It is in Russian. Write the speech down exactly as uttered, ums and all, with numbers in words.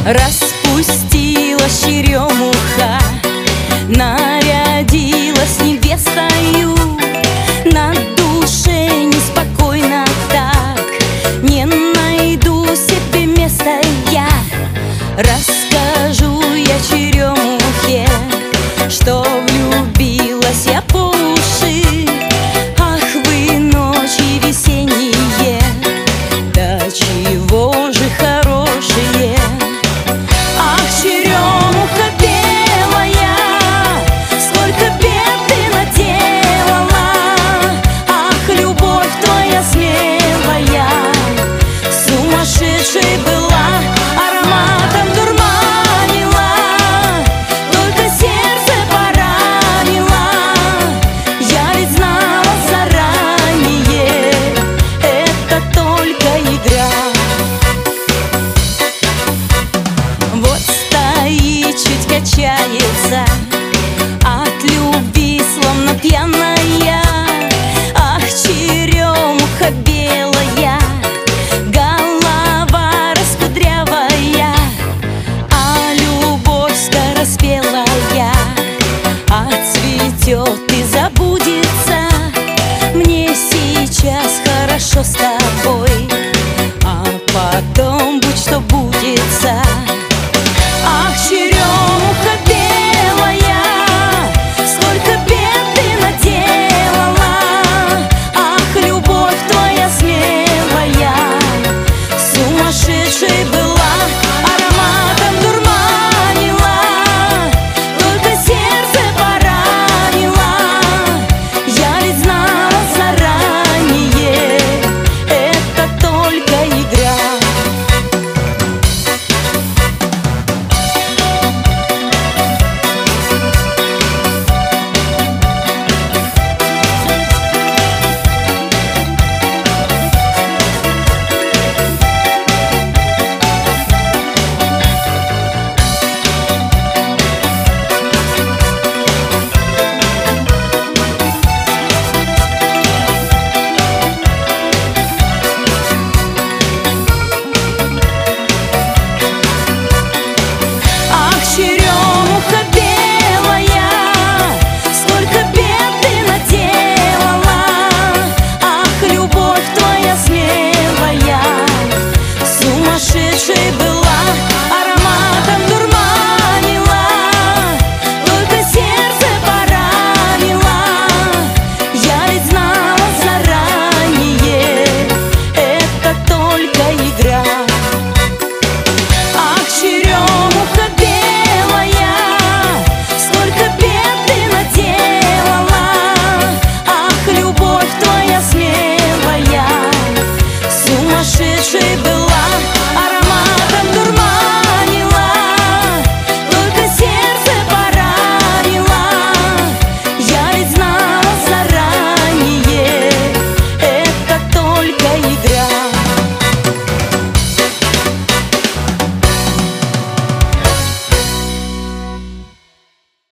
Распустилась черемуха, нарядилась невестою. На душе неспокойно так, не найду себе места я. Расскажу я черемухе, что влюбилась я по уши. Ах вы ночи весенние, да чего же хорошие. Ах, черемуха белая, сколько бед ты наделала. Ах, любовь твоя смелая, сумасшедшей была, ароматом дурманила, только сердце поранила. Я ведь знала заранее, это только игра. Вот стоит, чуть качается от любви, словно пьяная. Ах, черемуха белая, голова раскудрявая, а любовь скороспелая отцветет и забудется. Мне сейчас хорошо с тобой, а потом будь что будется. Ах, черемуха белая, сколько бед ты наделала. Ах, любовь твоя смелая, сумасшедшей была, ароматом дурманила, только сердце поранила. Я ведь знала заранее, это только игра. Ах, черемуха белая, сколько бед ты наделала. Ах, любовь твоя смелая, сумасшедшей была,